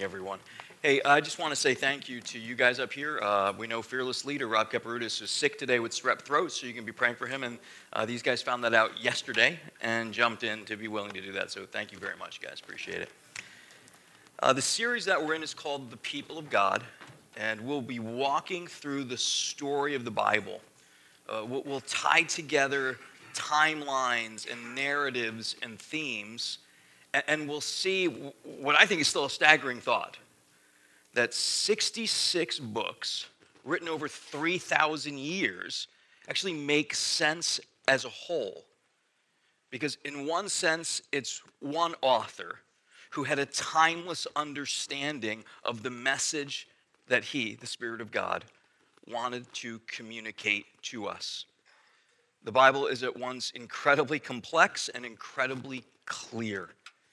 morning, everyone. Hey, I just want to say thank you to you guys up here. We know fearless leader Rob Caparutis is sick today with strep throat, so you can be praying for him. And these guys found that out yesterday and jumped in to be willing to do that. So thank you very much, guys. Appreciate it. The series that we're in is called The People of God, and we'll be walking through the story of the Bible. We'll tie together timelines and narratives and themes, and we'll see what I think is still a staggering thought, that 66 books written over 3,000 years actually make sense as a whole. Because in one sense, it's one author who had a timeless understanding of the message that he, the Spirit of God, wanted to communicate to us. The Bible is at once incredibly complex and incredibly clear.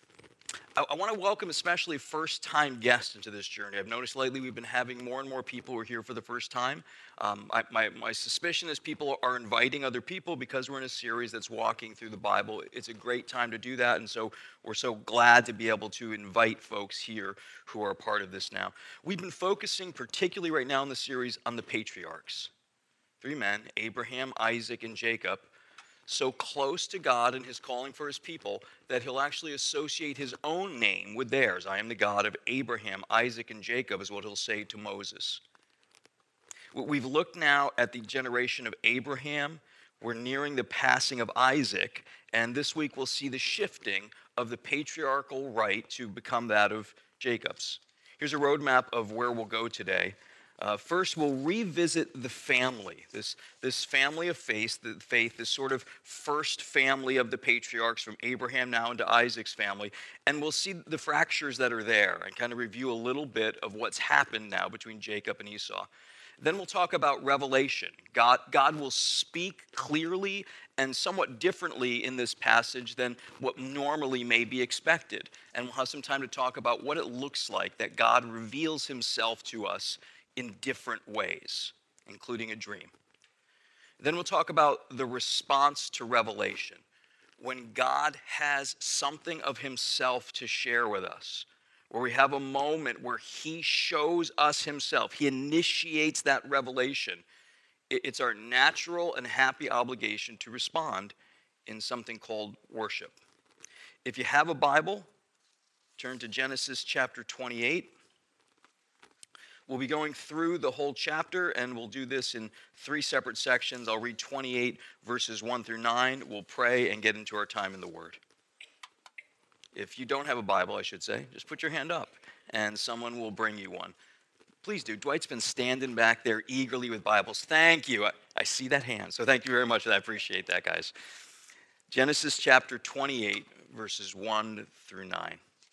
I want to welcome especially first-time guests into this journey. I've noticed lately we've been having more and more people who are here for the first time. My suspicion is people are inviting other people because we're in a series that's walking through the Bible. It's a great time to do that, and so we're so glad to be able to invite folks here who are a part of this now. We've been focusing particularly right now in the series on the patriarchs. 3 men, Abraham, Isaac, and Jacob, so close to God and his calling for his people that he'll actually associate his own name with theirs. I am the God of Abraham, Isaac, and Jacob is what he'll say to Moses. We've looked now at the generation of Abraham. We're nearing the passing of Isaac, and this week we'll see the shifting of the patriarchal right to become that of Jacob's. Here's a roadmap of where we'll go today. First, we'll revisit the family, this family of faith, this sort of first family of the patriarchs from Abraham now into Isaac's family, and we'll see the fractures that are there and kind of review a little bit of what's happened now between Jacob and Esau. Then we'll talk about revelation. God will speak clearly and somewhat differently in this passage than what normally may be expected. And we'll have some time to talk about what it looks like that God reveals himself to us in different ways, including a dream. Then we'll talk about the response to revelation. When God has something of himself to share with us, where we have a moment where he shows us himself, he initiates that revelation, it's our natural and happy obligation to respond in something called worship. If you have a Bible, turn to Genesis chapter 28. We'll be going through the whole chapter, and we'll do this in 3 separate sections. I'll read 28 verses 1 through 9. We'll pray and get into our time in the Word. If you don't have a Bible, I should say, just put your hand up, and someone will bring you one. Please do. Dwight's been standing back there eagerly with Bibles. Thank you. I see that hand, so thank you very much for that. I appreciate that, guys. Genesis chapter 28, verses 1 through 9.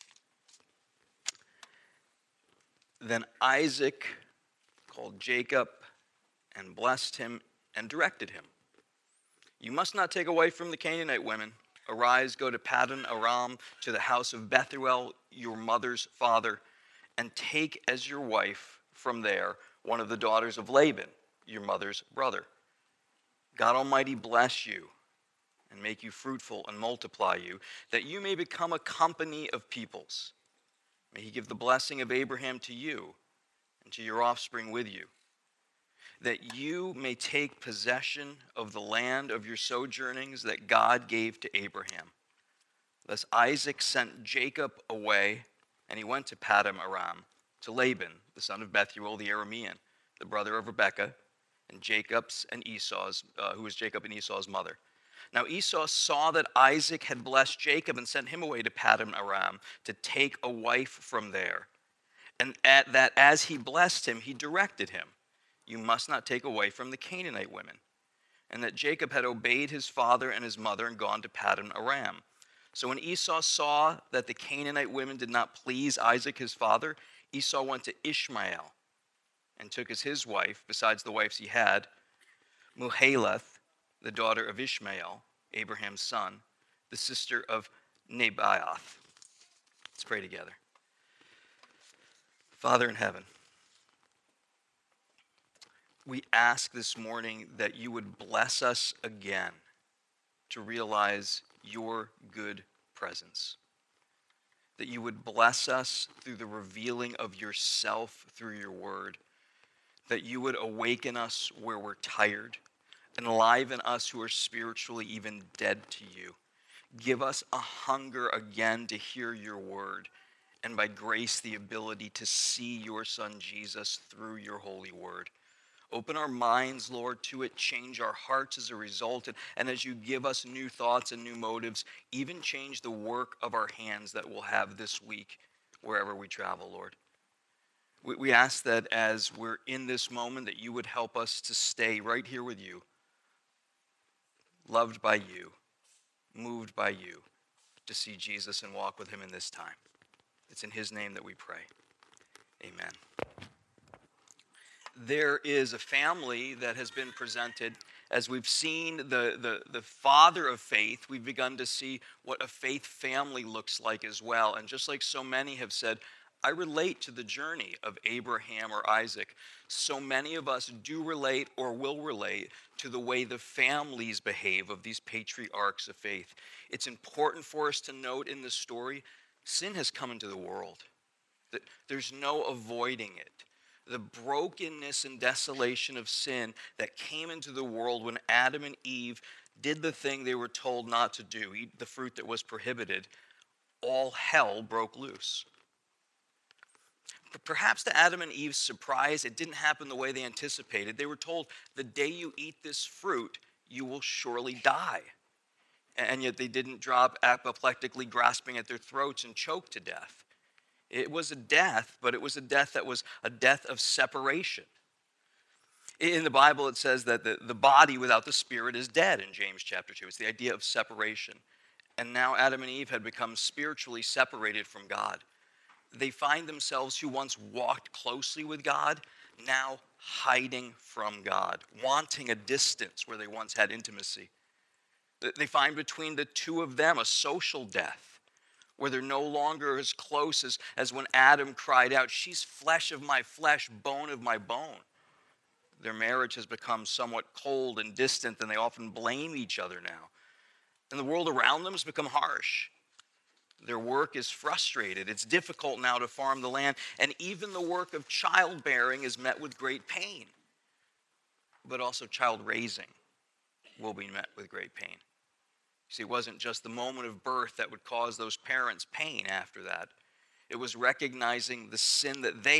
Then Isaac called Jacob and blessed him and directed him. You must not take away from the Canaanite women. Arise, go to Paddan Aram, to the house of Bethuel, your mother's father, and take as your wife from there one of the daughters of Laban, your mother's brother. God Almighty bless you and make you fruitful and multiply you, that you may become a company of peoples. May he give the blessing of Abraham to you and to your offspring with you, that you may take possession of the land of your sojournings that God gave to Abraham. Thus Isaac sent Jacob away, and he went to Paddan Aram, to Laban, the son of Bethuel the Aramean, the brother of Rebekah, and Jacob's and Esau's, who was Jacob and Esau's mother. Now Esau saw that Isaac had blessed Jacob and sent him away to Paddan Aram to take a wife from there. And at that, as he blessed him, he directed him, you must not take away from the Canaanite women. And that Jacob had obeyed his father and his mother and gone to Paddan Aram. So when Esau saw that the Canaanite women did not please Isaac his father, Esau went to Ishmael and took as his wife, besides the wives he had, Mahalath, the daughter of Ishmael, Abraham's son, the sister of Nebaioth. Let's pray together. Father in heaven, we ask this morning that you would bless us again to realize your good presence. that you would bless us through the revealing of yourself through your word, that you would awaken us where we're tired, enliven us who are spiritually even dead to you. Give us a hunger again to hear your word, and by grace the ability to see your Son Jesus through your holy word. Open our minds, Lord, to it. Change our hearts as a result. And as you give us new thoughts and new motives, even change the work of our hands that we'll have this week wherever we travel, Lord. We ask that as we're in this moment, that you would help us to stay right here with you, loved by you, moved by you, to see Jesus and walk with him in this time. It's in his name that we pray. Amen. There is a family that has been presented. As we've seen the father of faith, we've begun to see what a faith family looks like as well. And just like so many have said, I relate to the journey of Abraham or Isaac. So many of us do relate or will relate to the way the families behave of these patriarchs of faith. It's important for us to note in this story, sin has come into the world. There's no avoiding it. The brokenness and desolation of sin that came into the world when Adam and Eve did the thing they were told not to do, eat the fruit that was prohibited, all hell broke loose. But perhaps to Adam and Eve's surprise, it didn't happen the way they anticipated. They were told, the day you eat this fruit, you will surely die. And yet they didn't drop apoplectically grasping at their throats and choke to death. It was a death, but it was a death that was a death of separation. In the Bible, it says that the body without the spirit is dead in James chapter 2. It's the idea of separation. And now Adam and Eve had become spiritually separated from God. They find themselves who once walked closely with God, now hiding from God, wanting a distance where they once had intimacy. They find between the two of them a social death, where they're no longer as close as when Adam cried out, she's flesh of my flesh, bone of my bone. Their marriage has become somewhat cold and distant, and they often blame each other now. And the world around them has become harsh. Their work is frustrated. It's difficult now to farm the land, and even the work of childbearing is met with great pain. But also child raising will be met with great pain. See, it wasn't just the moment of birth that would cause those parents pain after that. It was recognizing the sin that they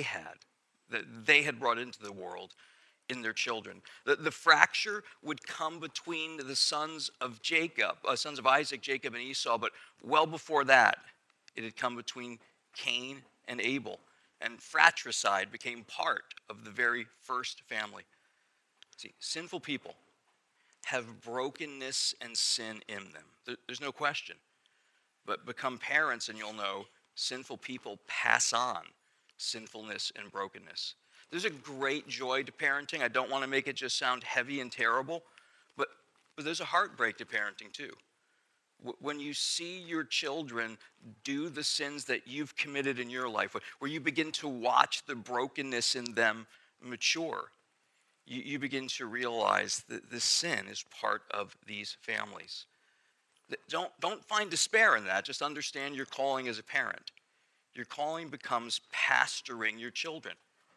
had brought into the world in their children. The fracture would come between the sons of Isaac, Jacob, and Esau, but well before that, it had come between Cain and Abel. And fratricide became part of the very first family. See, sinful people have brokenness and sin in them. There's no question. But become parents and you'll know sinful people pass on sinfulness and brokenness. There's a great joy to parenting. I don't want to make it just sound heavy and terrible, but there's a heartbreak to parenting too. When you see your children do the sins that you've committed in your life, where you begin to watch the brokenness in them mature, you begin to realize that the sin is part of these families. Don't find despair in that. Just understand your calling as a parent. Your calling becomes pastoring your children.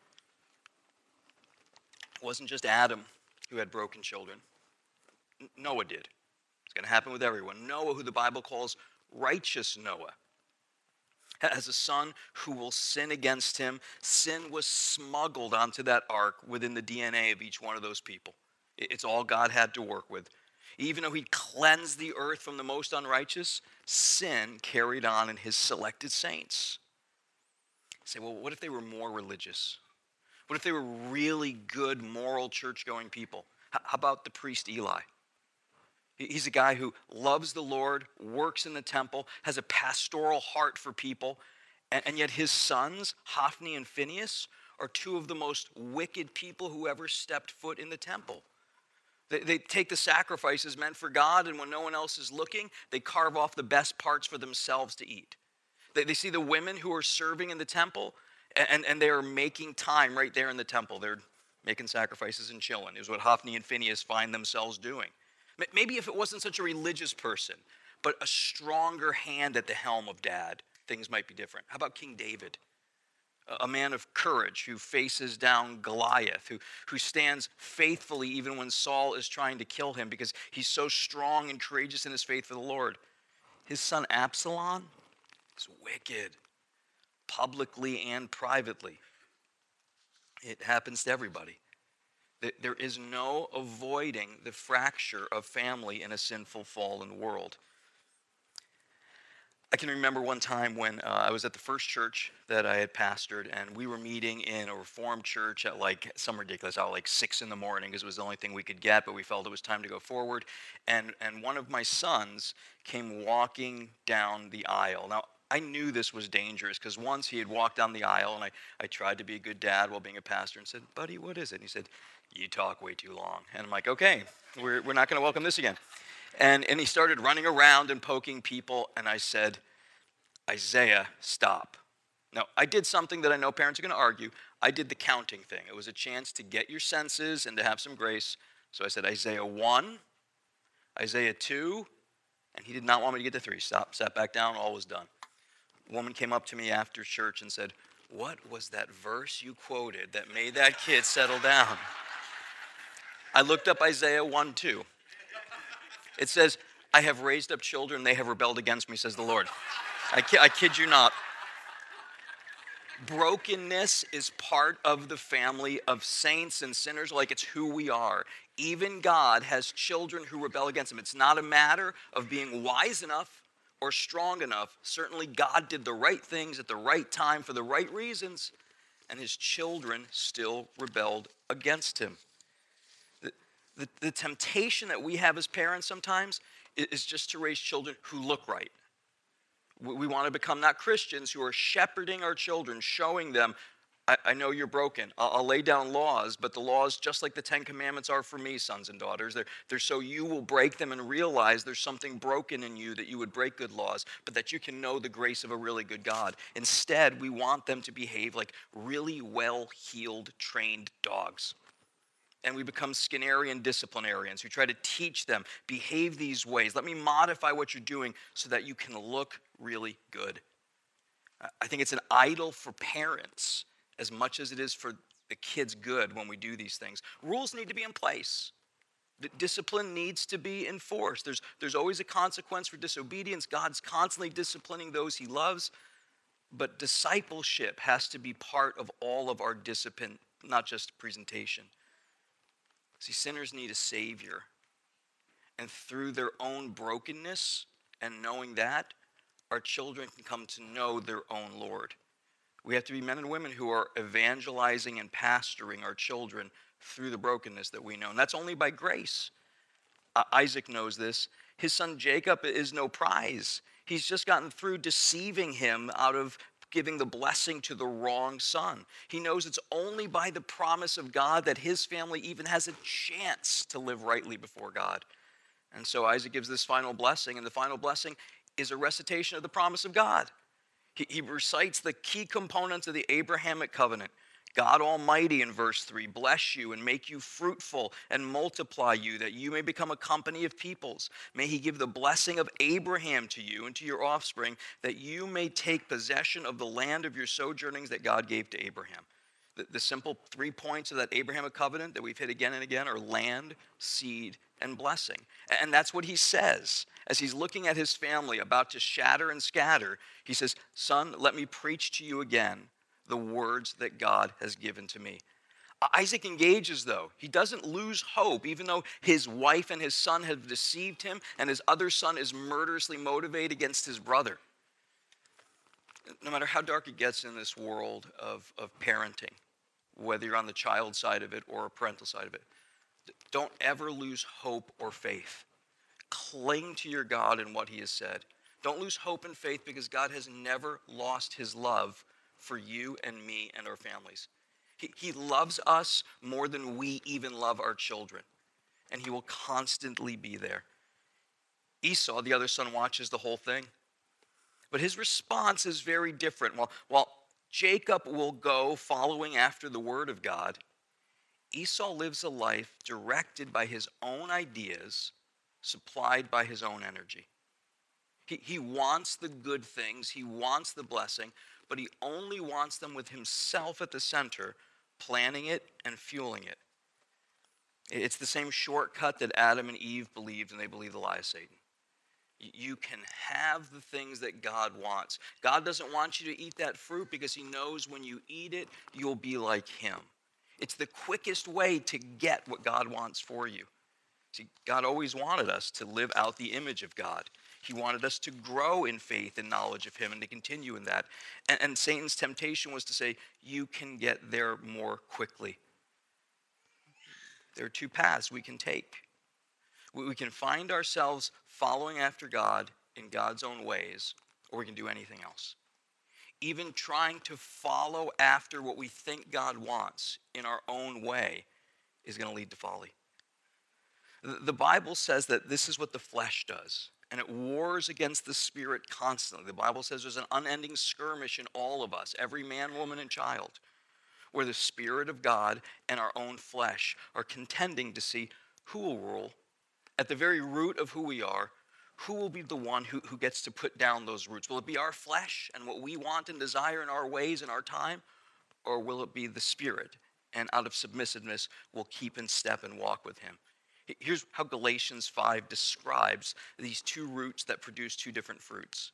It wasn't just Adam who had broken children. Noah did. It's going to happen with everyone. Noah, who the Bible calls righteous Noah, has a son who will sin against him. Sin was smuggled onto that ark within the DNA of each one of those people. It's all God had to work with. Even though he cleansed the earth from the most unrighteous, sin carried on in his selected saints. You say, well, what if they were more religious? What if they were really good, moral, church-going people? How about the priest Eli? He's a guy who loves the Lord, works in the temple, has a pastoral heart for people, and yet his sons, Hophni and Phinehas, are two of the most wicked people who ever stepped foot in the temple. They take the sacrifices meant for God, and when no one else is looking, they carve off the best parts for themselves to eat. They see the women who are serving in the temple, and they are making time right there in the temple. They're making sacrifices and chilling, is what Hophni and Phinehas find themselves doing. Maybe if it wasn't such a religious person, but a stronger hand at the helm of dad, things might be different. How about King David? A man of courage who faces down Goliath, who stands faithfully even when Saul is trying to kill him because he's so strong and courageous in his faith for the Lord. His son Absalom is wicked, publicly and privately. It happens to everybody. There is no avoiding the fracture of family in a sinful, fallen world. I can remember one time when I was at the first church that I had pastored, and we were meeting in a Reformed church at like some ridiculous hour, like 6 in the morning, because it was the only thing we could get, but we felt it was time to go forward. And one of my sons came walking down the aisle. Now, I knew this was dangerous because once he had walked down the aisle, and I tried to be a good dad while being a pastor and said, "Buddy, what is it?" And he said, "You talk way too long." And I'm like, "Okay, we're not going to welcome this again." And he started running around and poking people, and I said, "Isaiah, stop." Now, I did something that I know parents are going to argue. I did the counting thing. It was a chance to get your senses and to have some grace. So I said, Isaiah 1, Isaiah 2, and he did not want me to get to 3. Stop, sat back down, all was done. A woman came up to me after church and said, "What was that verse you quoted that made that kid settle down?" I looked up Isaiah 1:2. It says, "I have raised up children, they have rebelled against me, says the Lord." I kid you not. Brokenness is part of the family of saints and sinners, like it's who we are. Even God has children who rebel against him. It's not a matter of being wise enough or strong enough. Certainly God did the right things at the right time for the right reasons, and his children still rebelled against him. The temptation that we have as parents sometimes is just to raise children who look right. We want to become not Christians who are shepherding our children, showing them, I know you're broken. I'll lay down laws, but the laws, just like the 10 Commandments are for me, sons and daughters, they're so you will break them and realize there's something broken in you that you would break good laws, but that you can know the grace of a really good God. Instead, we want them to behave like really well-heeled, trained dogs. And we become Skinnerian disciplinarians who try to teach them, behave these ways. Let me modify what you're doing so that you can look really good. I think it's an idol for parents as much as it is for the kids' good when we do these things. Rules need to be in place. Discipline needs to be enforced. There's always a consequence for disobedience. God's constantly disciplining those he loves. But discipleship has to be part of all of our discipline, not just presentation. See, sinners need a Savior. And through their own brokenness and knowing that, our children can come to know their own Lord. We have to be men and women who are evangelizing and pastoring our children through the brokenness that we know. And that's only by grace. Isaac knows this. His son Jacob is no prize. He's just gotten through deceiving him out of giving the blessing to the wrong son. He knows it's only by the promise of God that his family even has a chance to live rightly before God. And so Isaac gives this final blessing, and the final blessing is a recitation of the promise of God. He recites the key components of the Abrahamic covenant. God Almighty, in verse 3, bless you and make you fruitful and multiply you, that you may become a company of peoples. May he give the blessing of Abraham to you and to your offspring, that you may take possession of the land of your sojournings that God gave to Abraham. The simple 3 points of that Abrahamic covenant that we've hit again and again are land, seed, and blessing. And that's what he says. As he's looking at his family about to shatter and scatter, he says, son, let me preach to you again the words that God has given to me. Isaac engages, though. He doesn't lose hope, even though his wife and his son have deceived him, and his other son is murderously motivated against his brother. No matter how dark it gets in this world of parenting, whether you're on the child side of it or a parental side of it, don't ever lose hope or faith. Cling to your God and what he has said. Don't lose hope and faith, because God has never lost his love for you and me and our families. He loves us more than we even love our children, and he will constantly be there. Esau, the other son, watches the whole thing, but his response is very different. While Jacob will go following after the word of God, Esau lives a life directed by his own ideas, supplied by his own energy. He wants the good things, he wants the blessing, but he only wants them with himself at the center, planning it and fueling it. It's the same shortcut that Adam and Eve believed, and they believed the lie of Satan. You can have the things that God wants. God doesn't want you to eat that fruit because he knows when you eat it, you'll be like him. It's the quickest way to get what God wants for you. See, God always wanted us to live out the image of God. He wanted us to grow in faith and knowledge of him and to continue in that. And Satan's temptation was to say, you can get there more quickly. There are two paths we can take. We can find ourselves following after God in God's own ways, or we can do anything else. Even trying to follow after what we think God wants in our own way is going to lead to folly. The Bible says that this is what the flesh does, and it wars against the spirit constantly. The Bible says there's an unending skirmish in all of us, every man, woman, and child, where the Spirit of God and our own flesh are contending to see who will rule. At the very root of who we are, who will be the one who gets to put down those roots? Will it be our flesh and what we want and desire in our ways and our time? Or will it be the Spirit, and out of submissiveness we'll keep in step and walk with him? Here's how Galatians 5 describes these two roots that produce two different fruits.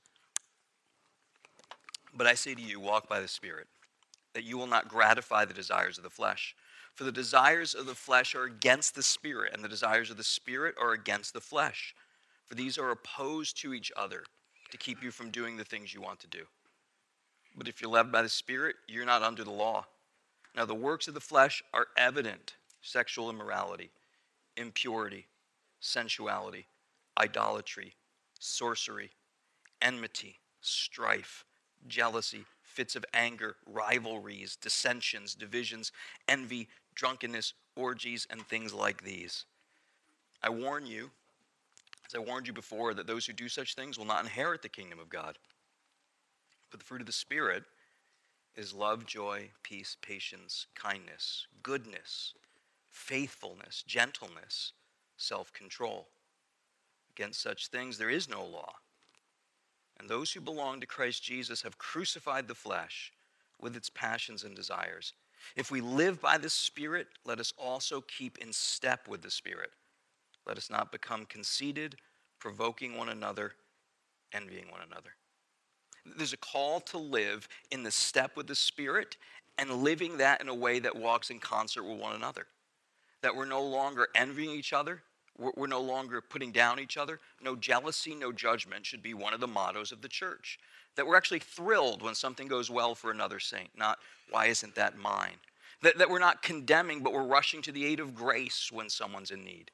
But I say to you, walk by the Spirit, that you will not gratify the desires of the flesh. For the desires of the flesh are against the Spirit, and the desires of the Spirit are against the flesh. For these are opposed to each other to keep you from doing the things you want to do. But if you're led by the Spirit, you're not under the law. Now the works of the flesh are evident: sexual immorality, impurity, sensuality, idolatry, sorcery, enmity, strife, jealousy, fits of anger, rivalries, dissensions, divisions, envy, drunkenness, orgies, and things like these. I warn you, as I warned you before, that those who do such things will not inherit the kingdom of God. But the fruit of the Spirit is love, joy, peace, patience, kindness, goodness, faithfulness, gentleness, self-control. Against such things there is no law. And those who belong to Christ Jesus have crucified the flesh with its passions and desires. If we live by the Spirit, let us also keep in step with the Spirit. Let us not become conceited, provoking one another, envying one another. There's a call to live in the step with the Spirit and living that in a way that walks in concert with one another. That we're no longer envying each other. We're no longer putting down each other. No jealousy, no judgment should be one of the mottos of the church. That we're actually thrilled when something goes well for another saint, not, why isn't that mine? That we're not condemning, but we're rushing to the aid of grace when someone's in need.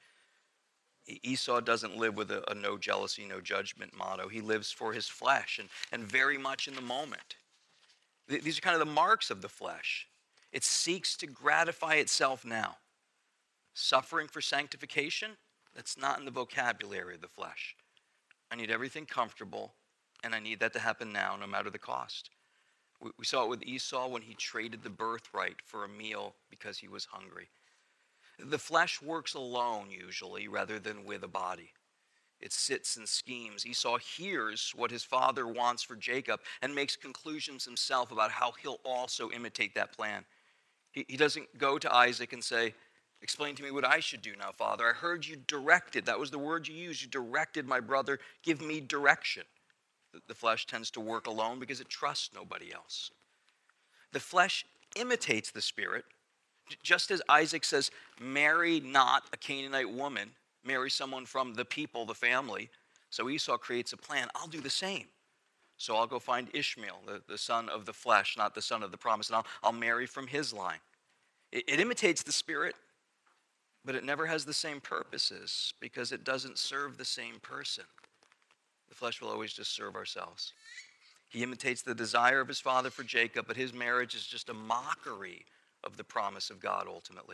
Esau doesn't live with a no jealousy, no judgment motto. He lives for his flesh and very much in the moment. These are kind of the marks of the flesh. It seeks to gratify itself now. Suffering for sanctification, that's not in the vocabulary of the flesh. I need everything comfortable, and I need that to happen now, no matter the cost. We saw it with Esau when he traded the birthright for a meal because he was hungry. The flesh works alone, usually, rather than with a body. It sits and schemes. Esau hears what his father wants for Jacob and makes conclusions himself about how he'll also imitate that plan. He doesn't go to Isaac and say, explain to me what I should do now, Father. I heard you directed. That was the word you used. You directed my brother. Give me direction. The flesh tends to work alone because it trusts nobody else. The flesh imitates the Spirit. Just as Isaac says, marry not a Canaanite woman, marry someone from the people, the family. So Esau creates a plan. I'll do the same. So I'll go find Ishmael, the son of the flesh, not the son of the promise, and I'll marry from his line. It imitates the Spirit, but it never has the same purposes because it doesn't serve the same person. The flesh will always just serve ourselves. He imitates the desire of his father for Jacob, but his marriage is just a mockery of the promise of God ultimately.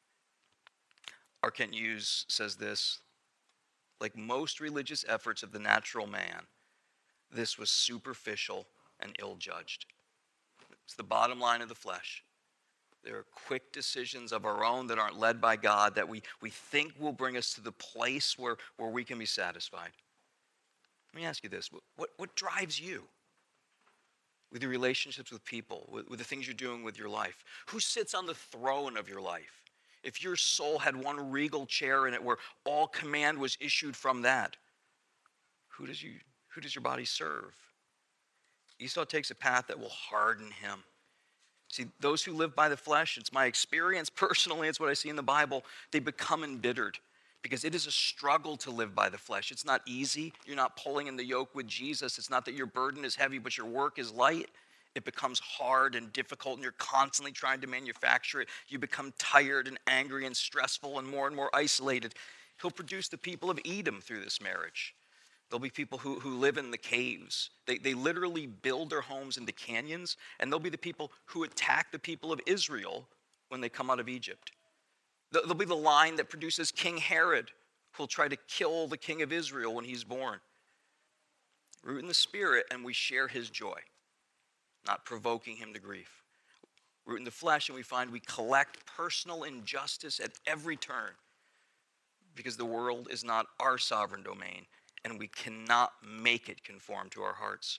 R. Kent Hughes says this, like most religious efforts of the natural man, this was superficial and ill-judged. It's the bottom line of the flesh. There are quick decisions of our own that aren't led by God that we think will bring us to the place where we can be satisfied. Let me ask you this. What drives you with your relationships with people, with the things you're doing with your life? Who sits on the throne of your life? If your soul had one regal chair in it where all command was issued from that, who does your body serve? Esau takes a path that will harden him. See, those who live by the flesh, it's my experience personally, it's what I see in the Bible, they become embittered because it is a struggle to live by the flesh. It's not easy. You're not pulling in the yoke with Jesus. It's not that your burden is heavy, but your work is light. It becomes hard and difficult, and you're constantly trying to manufacture it. You become tired and angry and stressful and more isolated. He'll produce the people of Edom through this marriage. There'll be people who live in the caves. They literally build their homes into canyons, and they'll be the people who attack the people of Israel when they come out of Egypt. There'll be the line that produces King Herod, who'll try to kill the king of Israel when he's born. Root in the Spirit, and we share his joy, not provoking him to grief. Root in the flesh, and we find we collect personal injustice at every turn because the world is not our sovereign domain, and we cannot make it conform to our hearts.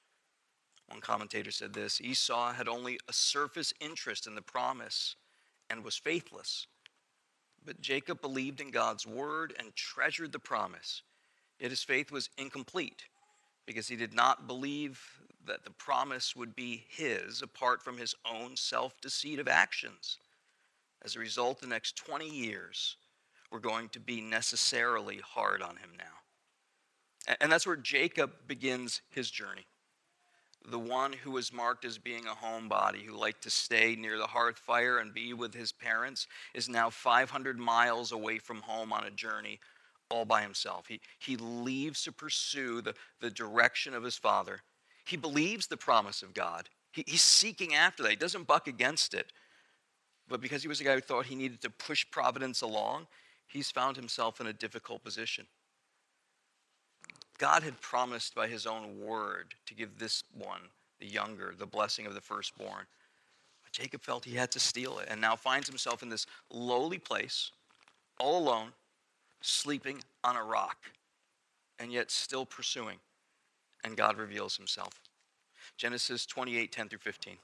One commentator said this: Esau had only a surface interest in the promise and was faithless. But Jacob believed in God's word and treasured the promise. Yet his faith was incomplete because he did not believe that the promise would be his apart from his own self-deceitive actions. As a result, the next 20 years were going to be necessarily hard on him now. And that's where Jacob begins his journey. The one who was marked as being a homebody, who liked to stay near the hearth fire and be with his parents, is now 500 miles away from home on a journey all by himself. He leaves to pursue the direction of his father. He believes the promise of God. He's seeking after that. He doesn't buck against it. But because he was a guy who thought he needed to push providence along, he's found himself in a difficult position. God had promised by his own word to give this one, the younger, the blessing of the firstborn. But Jacob felt he had to steal it and now finds himself in this lowly place, all alone, sleeping on a rock, and yet still pursuing. And God reveals himself. Genesis 28, 10 through 15.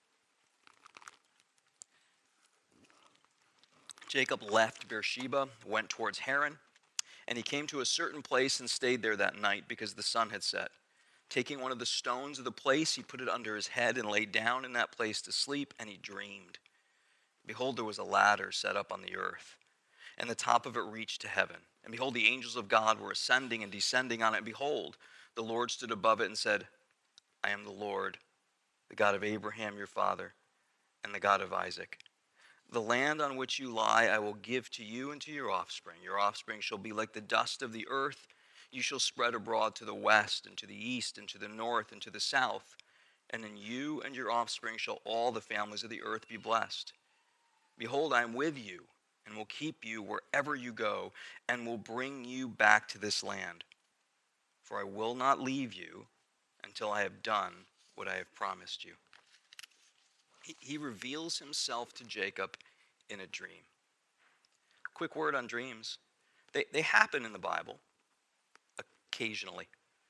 Jacob left Beersheba, went towards Haran, and he came to a certain place and stayed there that night because the sun had set. Taking one of the stones of the place, he put it under his head and lay down in that place to sleep, and he dreamed. Behold, there was a ladder set up on the earth, and the top of it reached to heaven. And behold, the angels of God were ascending and descending on it. And behold, the Lord stood above it and said, I am the Lord, the God of Abraham your father, and the God of Isaac. The land on which you lie I will give to you and to your offspring. Your offspring shall be like the dust of the earth. You shall spread abroad to the west and to the east and to the north and to the south. And in you and your offspring shall all the families of the earth be blessed. Behold, I am with you and will keep you wherever you go and will bring you back to this land. For I will not leave you until I have done what I have promised you. He reveals himself to Jacob in a dream. Quick word on dreams. They happen in the Bible occasionally.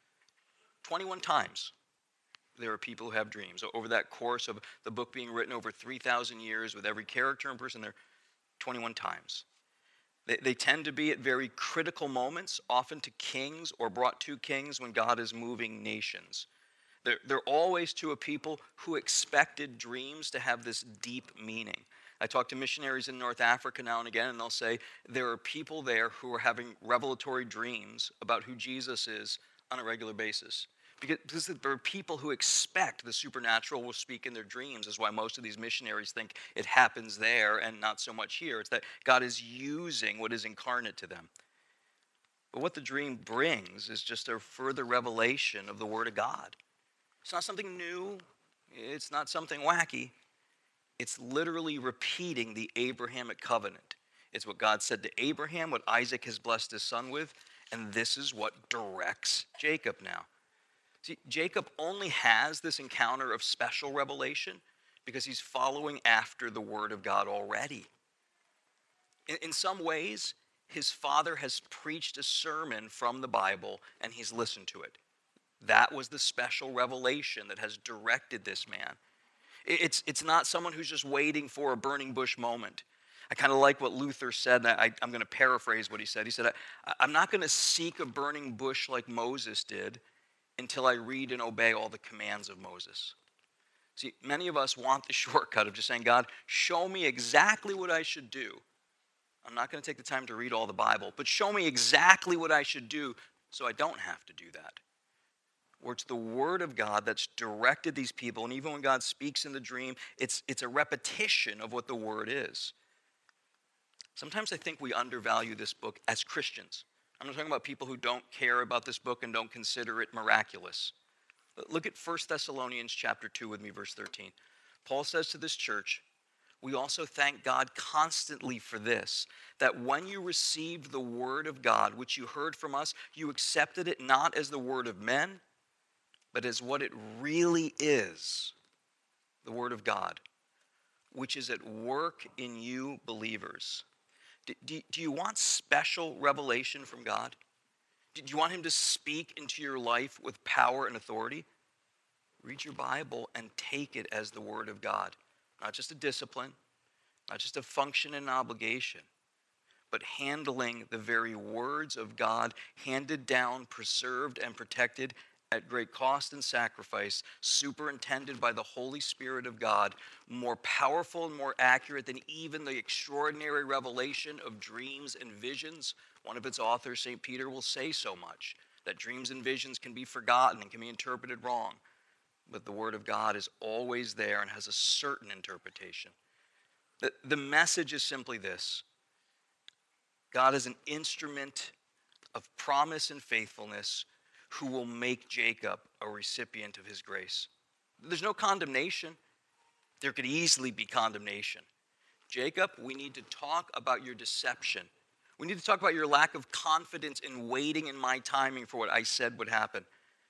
21 times there are people who have dreams. Over that course of the book being written over 3,000 years with every character and person there, 21 times. They tend to be at very critical moments, often to kings or brought to kings when God is moving nations. They're always to a people who expected dreams to have this deep meaning. I talk to missionaries in North Africa now and again, and they'll say there are people there who are having revelatory dreams about who Jesus is on a regular basis. Because there are people who expect the supernatural will speak in their dreams, is why most of these missionaries think it happens there and not so much here. It's that God is using what is incarnate to them. But what the dream brings is just a further revelation of the Word of God. It's not something new. It's not something wacky. It's literally repeating the Abrahamic covenant. It's what God said to Abraham, what Isaac has blessed his son with, and this is what directs Jacob now. See, Jacob only has this encounter of special revelation because he's following after the word of God already. In some ways, his father has preached a sermon from the Bible and he's listened to it. That was the special revelation that has directed this man. It's not someone who's just waiting for a burning bush moment. I kind of like what Luther said. I'm going to paraphrase what he said. He said, I'm not going to seek a burning bush like Moses did until I read and obey all the commands of Moses. See, many of us want the shortcut of just saying, God, show me exactly what I should do. I'm not going to take the time to read all the Bible, but show me exactly what I should do so I don't have to do that. Where it's the Word of God that's directed these people, and even when God speaks in the dream, it's a repetition of what the Word is. Sometimes I think we undervalue this book as Christians. I'm not talking about people who don't care about this book and don't consider it miraculous. But look at 1 Thessalonians chapter 2 with me, verse 13. Paul says to this church, we also thank God constantly for this, that when you received the word of God, which you heard from us, you accepted it not as the word of men, but as what it really is, the word of God, which is at work in you believers. Do you want special revelation from God? Do you want him to speak into your life with power and authority? Read your Bible and take it as the word of God. Not just a discipline, not just a function and obligation, but handling the very words of God, handed down, preserved, and protected at great cost and sacrifice, superintended by the Holy Spirit of God, more powerful and more accurate than even the extraordinary revelation of dreams and visions. One of its authors, St. Peter, will say so much, that dreams and visions can be forgotten and can be interpreted wrong. But the Word of God is always there and has a certain interpretation. The message is simply this: God is an instrument of promise and faithfulness who will make Jacob a recipient of his grace. There's no condemnation. There could easily be condemnation. Jacob, we need to talk about your deception. We need to talk about your lack of confidence in waiting in my timing for what I said would happen.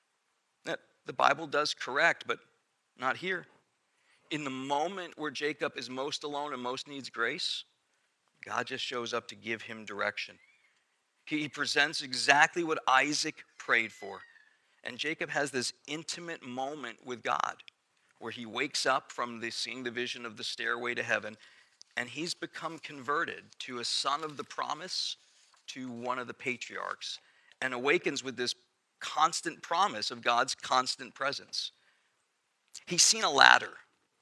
The Bible does correct, but not here. In the moment where Jacob is most alone and most needs grace, God just shows up to give him direction. He presents exactly what Isaac prayed for. And Jacob has this intimate moment with God where he wakes up from seeing the vision of the stairway to heaven, and he's become converted to a son of the promise, to one of the patriarchs, and awakens with this constant promise of God's constant presence. He's seen a ladder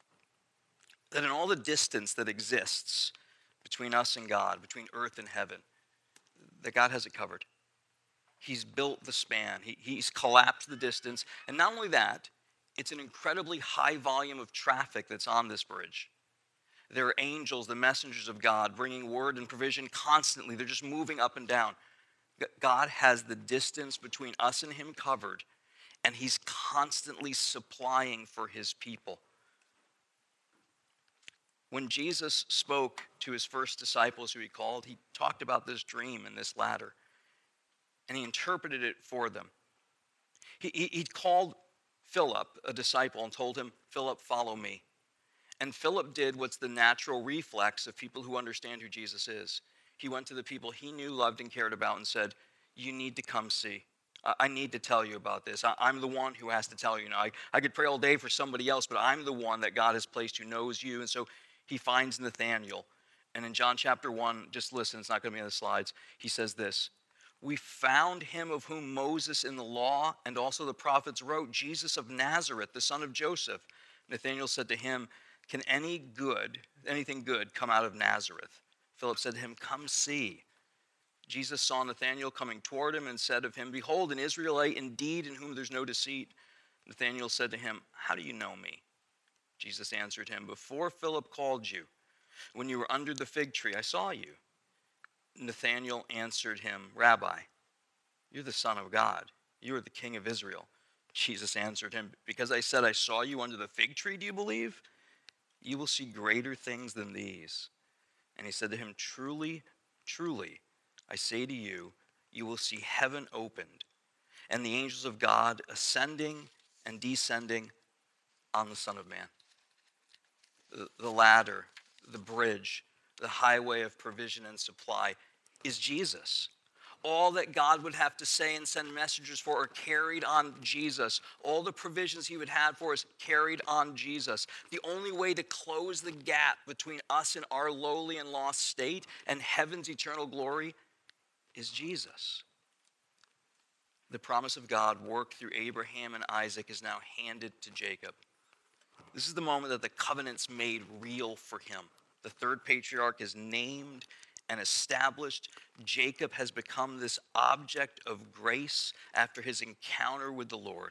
that in all the distance that exists between us and God, between earth and heaven, that God has it covered. He's built the span. He's collapsed the distance. And not only that, it's an incredibly high volume of traffic that's on this bridge. There are angels, the messengers of God, bringing word and provision constantly. They're just moving up and down. God has the distance between us and him covered, and he's constantly supplying for his people. When Jesus spoke to his first disciples who he called, he talked about this dream and this ladder, and he interpreted it for them. He called Philip, a disciple, and told him, Philip, follow me. And Philip did what's the natural reflex of people who understand who Jesus is. He went to the people he knew, loved, and cared about and said, you need to come see. I need to tell you about this. I'm the one who has to tell you. Now, I could pray all day for somebody else, but I'm the one that God has placed who knows you. And so he finds Nathanael. And in John chapter 1, just listen, it's not going to be on the slides. He says this: we found him of whom Moses in the law and also the prophets wrote, Jesus of Nazareth, the son of Joseph. Nathanael said to him, can anything good come out of Nazareth? Philip said to him, come see. Jesus saw Nathanael coming toward him and said of him, behold, an Israelite indeed in whom there's no deceit. Nathanael said to him, how do you know me? Jesus answered him, before Philip called you, when you were under the fig tree, I saw you. Nathanael answered him, Rabbi, you're the Son of God. You are the King of Israel. Jesus answered him, because I said I saw you under the fig tree, do you believe? You will see greater things than these. And he said to him, truly, truly, I say to you, you will see heaven opened, and the angels of God ascending and descending on the Son of Man. The ladder, the bridge, the highway of provision and supply, is Jesus. All that God would have to say and send messengers for are carried on Jesus. All the provisions he would have for us carried on Jesus. The only way to close the gap between us and our lowly and lost state and heaven's eternal glory is Jesus. The promise of God worked through Abraham and Isaac is now handed to Jacob. This is the moment that the covenant's made real for him. The third patriarch is named and established. Jacob has become this object of grace after his encounter with the Lord.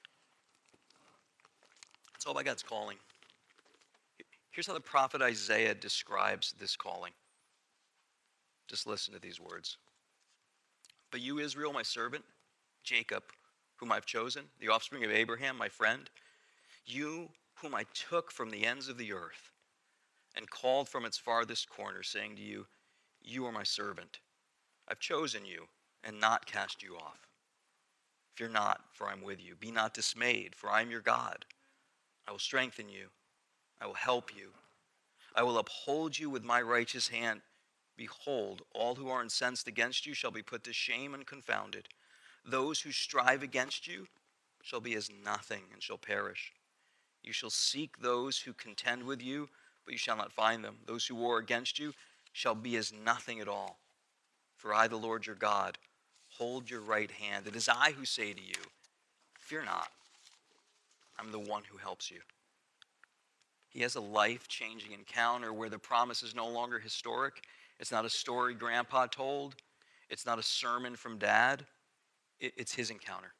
It's all by God's calling. Here's how the prophet Isaiah describes this calling. Just listen to these words. But you, Israel, my servant, Jacob, whom I've chosen, the offspring of Abraham, my friend, you whom I took from the ends of the earth and called from its farthest corner, saying to you, you are my servant. I've chosen you and not cast you off. Fear not, for I'm with you. Be not dismayed, for I am your God. I will strengthen you. I will help you. I will uphold you with my righteous hand. Behold, all who are incensed against you shall be put to shame and confounded. Those who strive against you shall be as nothing and shall perish. You shall seek those who contend with you, but you shall not find them. Those who war against you shall be as nothing at all. For I, the Lord your God, hold your right hand. It is I who say to you, fear not. I'm the one who helps you. He has a life-changing encounter where the promise is no longer historic. It's not a story grandpa told. It's not a sermon from dad. It's his encounter.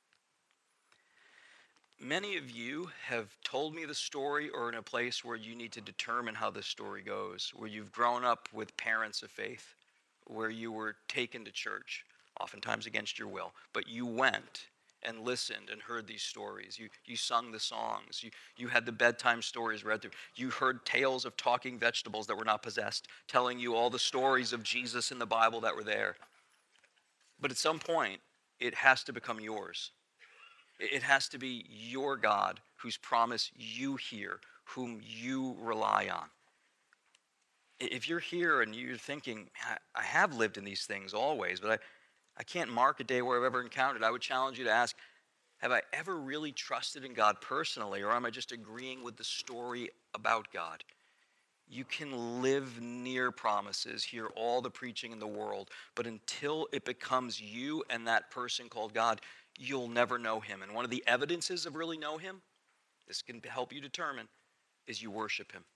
Many of you have told me the story or in a place where you need to determine how the story goes, where you've grown up with parents of faith, where you were taken to church, oftentimes against your will, but you went and listened and heard these stories. You sung the songs. You had the bedtime stories read through. You heard tales of talking vegetables that were not possessed, telling you all the stories of Jesus in the Bible that were there. But at some point, it has to become yours. It has to be your God whose promise you hear, whom you rely on. If you're here and you're thinking, I have lived in these things always, but I can't mark a day where I've ever encountered, I would challenge you to ask, have I ever really trusted in God personally, or am I just agreeing with the story about God? You can live near promises, hear all the preaching in the world, but until it becomes you and that person called God, you'll never know him. And one of the evidences of really know him, this can help you determine, is you worship him.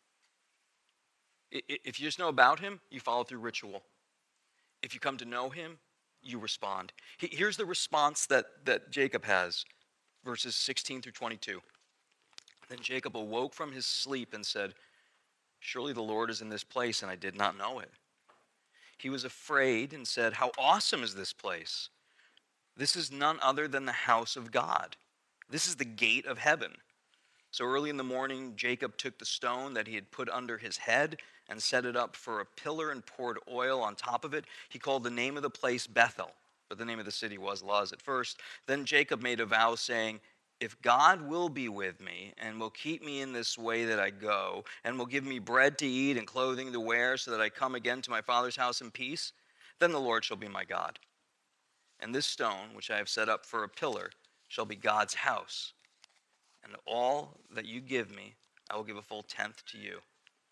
If you just know about him, you follow through ritual. If you come to know him, you respond. Here's the response that Jacob has, verses 16 through 22. Then Jacob awoke from his sleep and said, surely the Lord is in this place, and I did not know it. He was afraid and said, how awesome is this place? This is none other than the house of God. This is the gate of heaven. So early in the morning, Jacob took the stone that he had put under his head and set it up for a pillar and poured oil on top of it. He called the name of the place Bethel, but the name of the city was Luz at first. Then Jacob made a vow saying, if God will be with me and will keep me in this way that I go, and will give me bread to eat and clothing to wear so that I come again to my father's house in peace, then the Lord shall be my God. And this stone, which I have set up for a pillar, shall be God's house. And all that you give me, I will give a full tenth to you.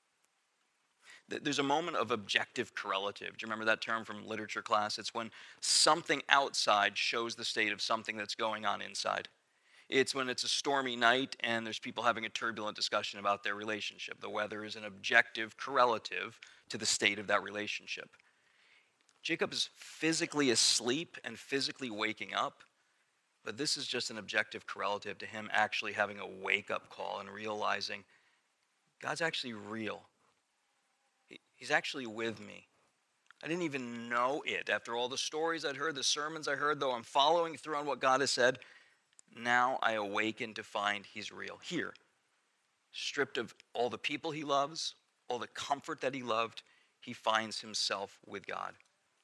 There's a moment of objective correlative. Do you remember that term from literature class? It's when something outside shows the state of something that's going on inside. It's when it's a stormy night and there's people having a turbulent discussion about their relationship. The weather is an objective correlative to the state of that relationship. Jacob is physically asleep and physically waking up, but this is just an objective correlative to him actually having a wake-up call and realizing God's actually real. He's actually with me. I didn't even know it. After all the stories I'd heard, the sermons I heard, though I'm following through on what God has said, now I awaken to find he's real. Here, stripped of all the people he loves, all the comfort that he loved, he finds himself with God.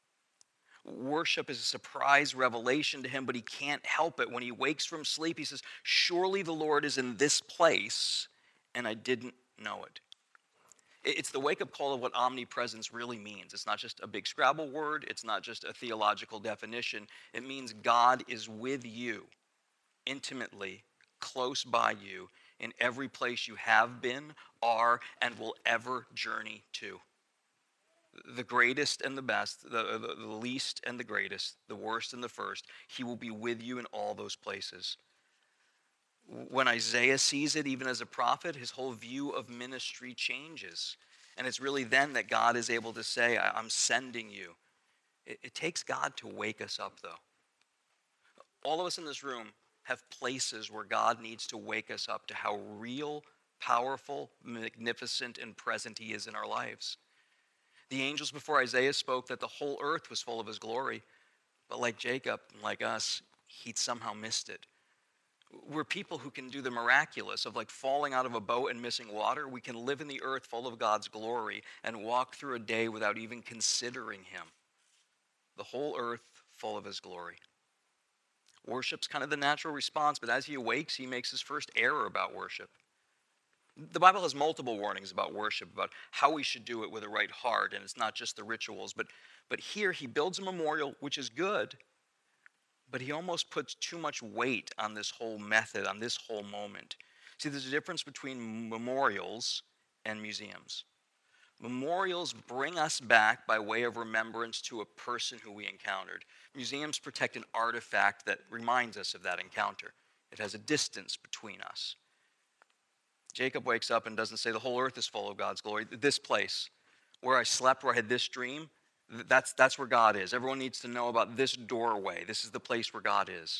Worship is a surprise revelation to him, but he can't help it. When he wakes from sleep, he says, surely the Lord is in this place, and I didn't know it. It's the wake-up call of what omnipresence really means. It's not just a big Scrabble word. It's not just a theological definition. It means God is with you, intimately, close by you, in every place you have been, are, and will ever journey to. The greatest and the best, the least and the greatest, the worst and the first, he will be with you in all those places. When Isaiah sees it, even as a prophet, his whole view of ministry changes. And it's really then that God is able to say, I'm sending you. It takes God to wake us up, though. All of us in this room have places where God needs to wake us up to how real, powerful, magnificent, and present he is in our lives. The angels before Isaiah spoke that the whole earth was full of his glory. But like Jacob, like us, he'd somehow missed it. We're people who can do the miraculous of like falling out of a boat and missing water. We can live in the earth full of God's glory and walk through a day without even considering him. The whole earth full of his glory. Worship's kind of the natural response, but as he awakes, he makes his first error about worship. The Bible has multiple warnings about worship, about how we should do it with a right heart, and it's not just the rituals. But here he builds a memorial, which is good, but he almost puts too much weight on this whole method, on this whole moment. See, there's a difference between memorials and museums. Memorials bring us back by way of remembrance to a person who we encountered. Museums protect an artifact that reminds us of that encounter. It has a distance between us. Jacob wakes up and doesn't say the whole earth is full of God's glory. This place where I slept, where I had this dream, that's where God is. Everyone needs to know about this doorway. This is the place where God is.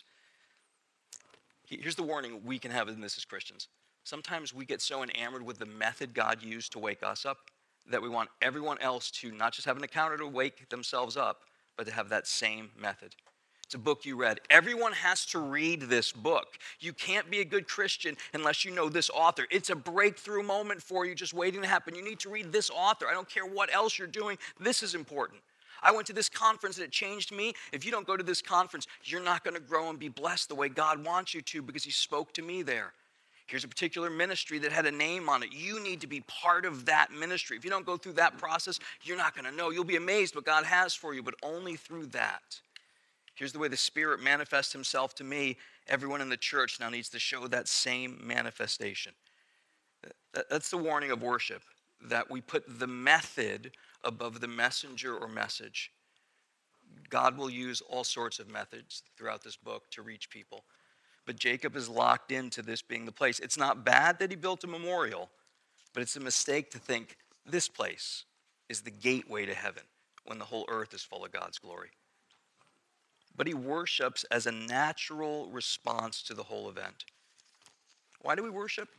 Here's the warning we can have in this as Christians. Sometimes we get so enamored with the method God used to wake us up that we want everyone else to not just have an encounter to wake themselves up, but to have that same method. It's a book you read. Everyone has to read this book. You can't be a good Christian unless you know this author. It's a breakthrough moment for you just waiting to happen. You need to read this author. I don't care what else you're doing. This is important. I went to this conference and it changed me. If you don't go to this conference, you're not going to grow and be blessed the way God wants you to because he spoke to me there. Here's a particular ministry that had a name on it. You need to be part of that ministry. If you don't go through that process, you're not going to know. You'll be amazed what God has for you, but only through that. Here's the way the Spirit manifests himself to me. Everyone in the church now needs to show that same manifestation. That's the warning of worship, that we put the method above the messenger or message. God will use all sorts of methods throughout this book to reach people. But Jacob is locked into this being the place. It's not bad that he built a memorial, but it's a mistake to think this place is the gateway to heaven when the whole earth is full of God's glory. But he worships as a natural response to the whole event. Why do we worship?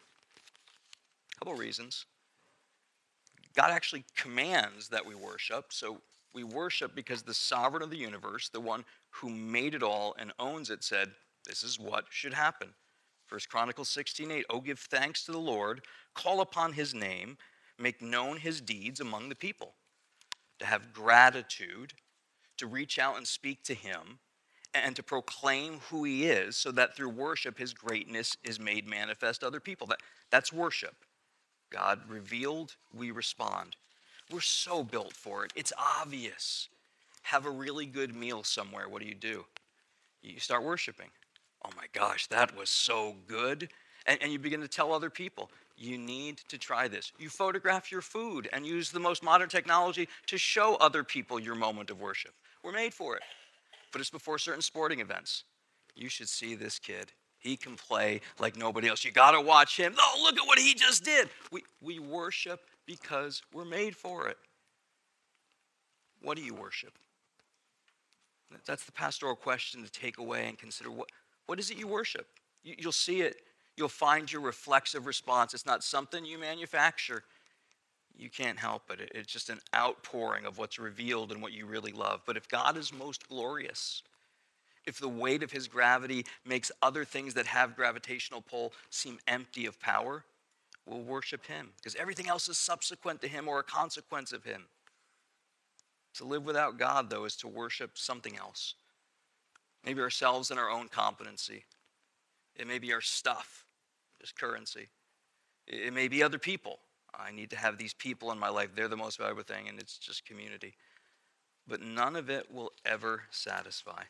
A couple reasons. God actually commands that we worship. So we worship because the sovereign of the universe, the one who made it all and owns it, said, this is what should happen. 1 Chronicles 16:8, oh, give thanks to the Lord, call upon his name, make known his deeds among the people. To have gratitude, to reach out and speak to him, and to proclaim who he is so that through worship his greatness is made manifest to other people. That's worship. God revealed, we respond. We're so built for it. It's obvious. Have a really good meal somewhere. What do? You start worshiping. Oh my gosh, that was so good. And you begin to tell other people, you need to try this. You photograph your food and use the most modern technology to show other people your moment of worship. We're made for it. But it's before certain sporting events. You should see this kid. He can play like nobody else. You got to watch him. Oh, look at what he just did. We worship because we're made for it. What do you worship? That's the pastoral question to take away and consider. What is it you worship? You'll see it. You'll find your reflexive response. It's not something you manufacture. You can't help it. It's just an outpouring of what's revealed and what you really love. But if God is most glorious, if the weight of his gravity makes other things that have gravitational pull seem empty of power, we'll worship him because everything else is subsequent to him or a consequence of him. To live without God, though, is to worship something else. Maybe ourselves and our own competency. It may be our stuff, just currency. It may be other people. I need to have these people in my life. They're the most valuable thing, and it's just community. But none of it will ever satisfy.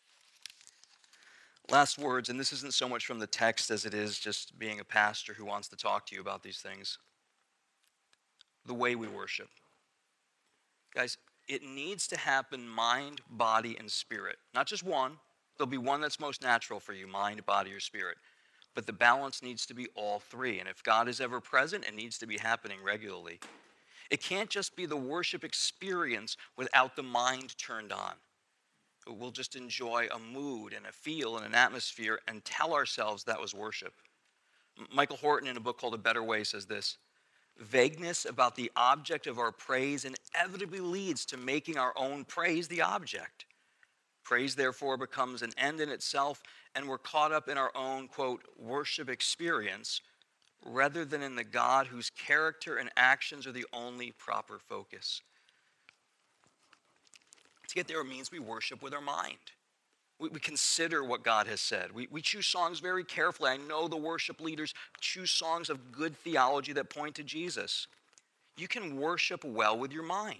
Last words, and this isn't so much from the text as it is just being a pastor who wants to talk to you about these things. The way we worship. Guys, it needs to happen mind, body, and spirit. Not just one. There'll be one that's most natural for you, mind, body, or spirit. But the balance needs to be all three. And if God is ever present, it needs to be happening regularly. It can't just be the worship experience without the mind turned on. We'll just enjoy a mood and a feel and an atmosphere and tell ourselves that was worship. Michael Horton, in a book called A Better Way, says this: vagueness about the object of our praise inevitably leads to making our own praise the object. Praise, therefore, becomes an end in itself, and we're caught up in our own, quote, worship experience, rather than in the God whose character and actions are the only proper focus. To get there, it means we worship with our mind. We consider what God has said. We choose songs very carefully. I know the worship leaders choose songs of good theology that point to Jesus. You can worship well with your mind.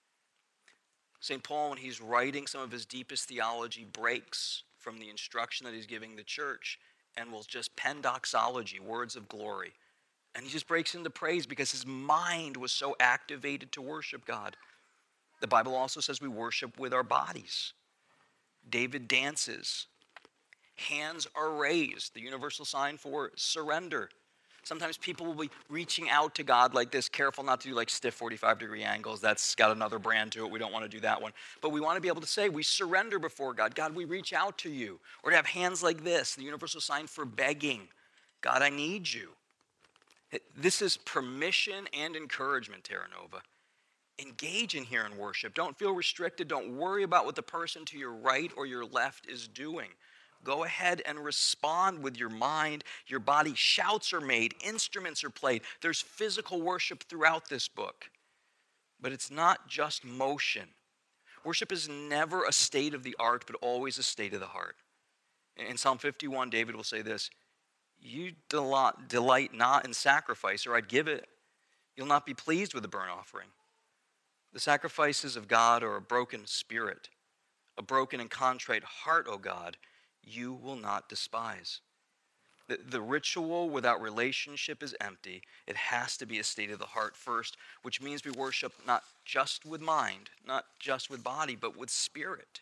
St. Paul, when he's writing some of his deepest theology, breaks from the instruction that he's giving the church and will just pen doxology, words of glory. And he just breaks into praise because his mind was so activated to worship God. The Bible also says we worship with our bodies. David dances. Hands are raised, the universal sign for surrender. Sometimes people will be reaching out to God like this, careful not to do like stiff 45-degree angles. That's got another brand to it. We don't want to do that one. But we want to be able to say we surrender before God. God, we reach out to you. Or to have hands like this, the universal sign for begging. God, I need you. This is permission and encouragement, Terra Nova. Engage in here in worship. Don't feel restricted. Don't worry about what the person to your right or your left is doing. Go ahead and respond with your mind, your body. Shouts are made, instruments are played. There's physical worship throughout this book. But it's not just motion. Worship is never a state of the art, but always a state of the heart. In Psalm 51, David will say this: you delight not in sacrifice, or I'd give it. You'll not be pleased with the burnt offering. The sacrifices of God are a broken spirit, a broken and contrite heart, O God, you will not despise. The ritual without relationship is empty. It has to be a state of the heart first, which means we worship not just with mind, not just with body, but with spirit.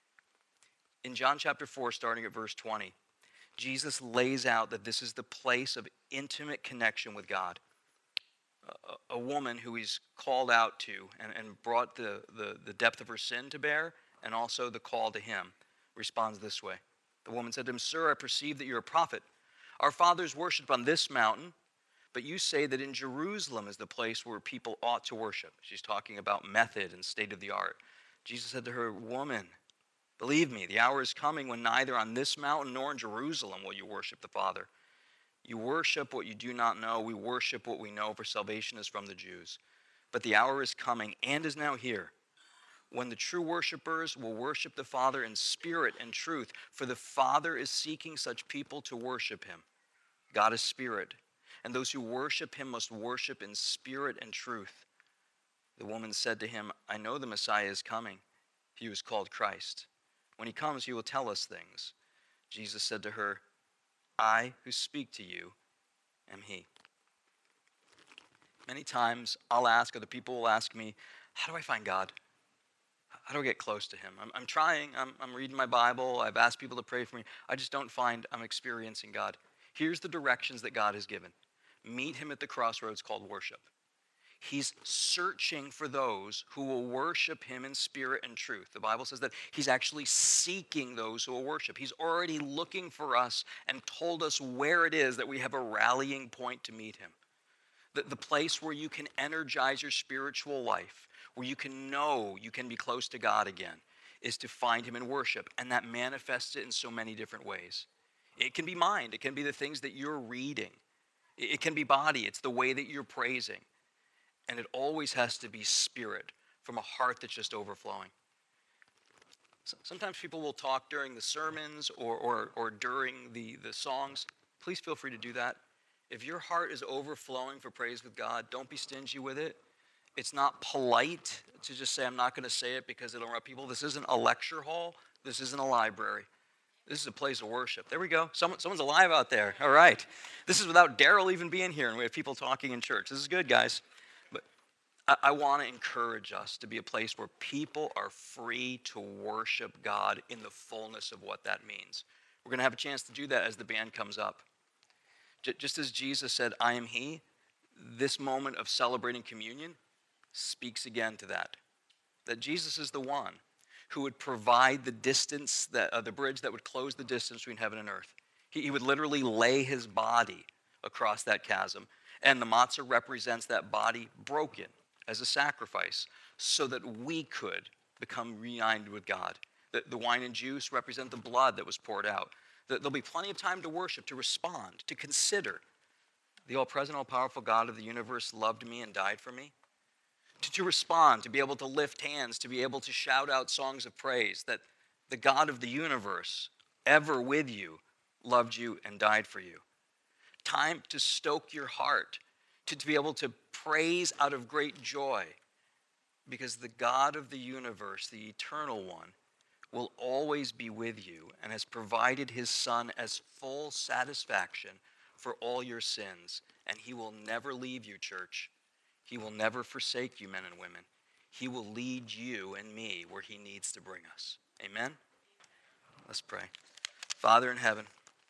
In John chapter 4, starting at verse 20, Jesus lays out that this is the place of intimate connection with God. A woman who he's called out to and brought the depth of her sin to bear, and also the call to him, responds this way. The woman said to him, Sir, I perceive that you're a prophet. Our fathers worshipped on this mountain, but you say that in Jerusalem is the place where people ought to worship. She's talking about method and state of the art. Jesus said to her, Woman, believe me, the hour is coming when neither on this mountain nor in Jerusalem will you worship the Father. You worship what you do not know. We worship what we know, for salvation is from the Jews. But the hour is coming and is now here, when the true worshipers will worship the Father in spirit and truth, for the Father is seeking such people to worship him. God is spirit, and those who worship him must worship in spirit and truth. The woman said to him, I know the Messiah is coming. He was called Christ. When he comes, he will tell us things. Jesus said to her, I who speak to you am he. Many times I'll ask, or the people will ask me, how do I find God? How do I get close to him? I'm trying. I'm reading my Bible. I've asked people to pray for me. I just don't find I'm experiencing God. Here's the directions that God has given. Meet him at the crossroads called worship. He's searching for those who will worship him in spirit and truth. The Bible says that he's actually seeking those who will worship. He's already looking for us and told us where it is that we have a rallying point to meet him. The place where you can energize your spiritual life, where you can know you can be close to God again, is to find him in worship. And that manifests it in so many different ways. It can be mind. It can be the things that you're reading. It can be body. It's the way that you're praising. And it always has to be spirit, from a heart that's just overflowing. Sometimes people will talk during the sermons or during the songs. Please feel free to do that. If your heart is overflowing for praise with God, don't be stingy with it. It's not polite to just say, I'm not going to say it because it'll rub people. This isn't a lecture hall. This isn't a library. This is a place of worship. There we go. Someone's alive out there. All right. This is without Daryl even being here, and we have people talking in church. This is good, guys. But I want to encourage us to be a place where people are free to worship God in the fullness of what that means. We're going to have a chance to do that as the band comes up. Just as Jesus said, I am he, this moment of celebrating communion speaks again to that. That Jesus is the one who would provide the distance, the bridge that would close the distance between heaven and earth. He would literally lay his body across that chasm. And the matzah represents that body broken as a sacrifice so that we could become reunited with God. The wine and juice represent the blood that was poured out. There'll be plenty of time to worship, to respond, to consider. The all-present, all-powerful God of the universe loved me and died for me. To respond, to be able to lift hands, to be able to shout out songs of praise, that the God of the universe, ever with you, loved you and died for you. Time to stoke your heart, to be able to praise out of great joy, because the God of the universe, the eternal one, will always be with you and has provided his Son as full satisfaction for all your sins. And he will never leave you, church. He will never forsake you, men and women. He will lead you and me where he needs to bring us. Amen? Let's pray. Father in heaven,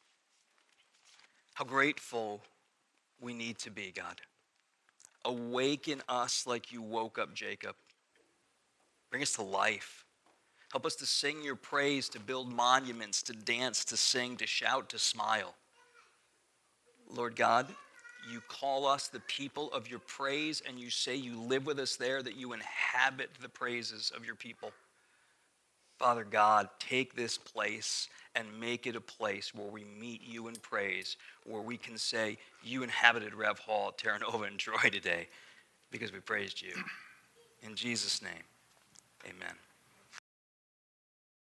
how grateful we need to be, God. Awaken us like you woke up Jacob. Bring us to life. Help us to sing your praise, to build monuments, to dance, to sing, to shout, to smile. Lord God, you call us the people of your praise, and you say you live with us there, that you inhabit the praises of your people. Father God, take this place and make it a place where we meet you in praise, where we can say, you inhabited Rev Hall at Terra Nova and Troy today because we praised you. In Jesus' name, amen.